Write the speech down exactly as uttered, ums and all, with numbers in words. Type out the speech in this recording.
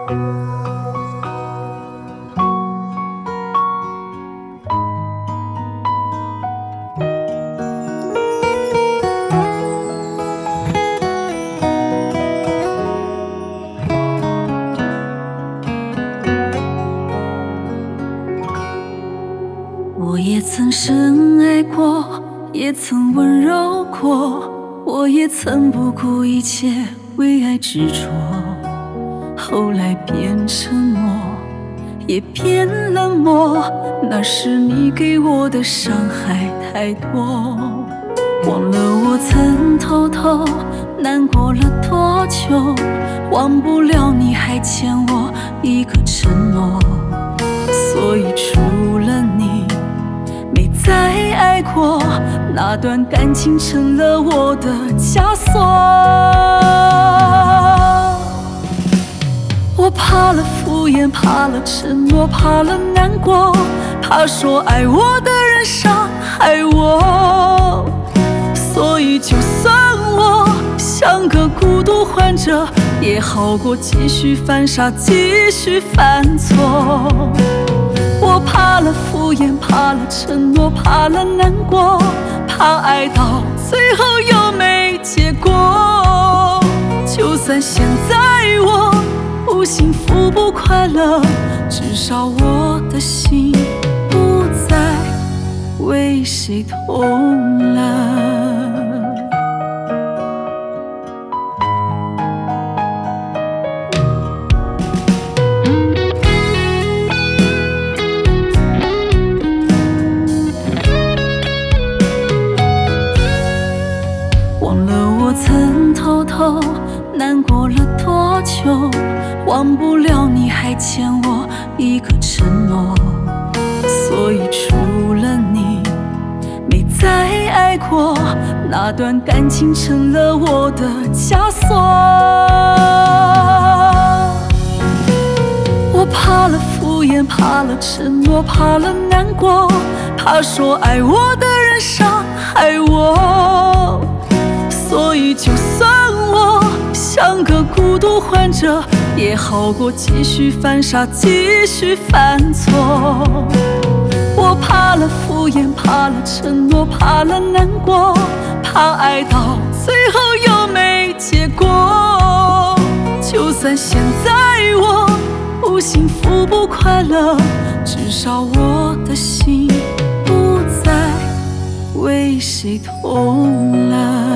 我也曾深爱过，也曾温柔过，我也曾不顾一切为爱执着，后来变沉默，也变冷漠，那是你给我的伤害太多。忘了我曾偷偷难过了多久，忘不了你还欠我一个承诺，所以除了你没再爱过，那段感情成了我的枷锁。我怕了敷衍，怕了承诺，怕了难过，怕说爱我的人伤害我，所以就算我像个孤独患者，也好过继续犯傻，继续犯错。我怕了敷衍，怕了承诺，怕了难过，怕爱到最后又没结果。就算现在我不幸福不快乐，至少我的心不再为谁痛了。忘了我曾偷偷难过了多久，忘不了你还欠我一个承诺，所以除了你没再爱过，那段感情成了我的枷锁。我怕了敷衍，怕了承诺，怕了难过，怕说爱我的人伤害我，所以就算我像个孤独患者，也好过继续犯傻，继续犯错。我怕了敷衍，怕了承诺，怕了难过，怕爱到最后又没结果。就算现在我不幸福不快乐，至少我的心不再为谁痛了。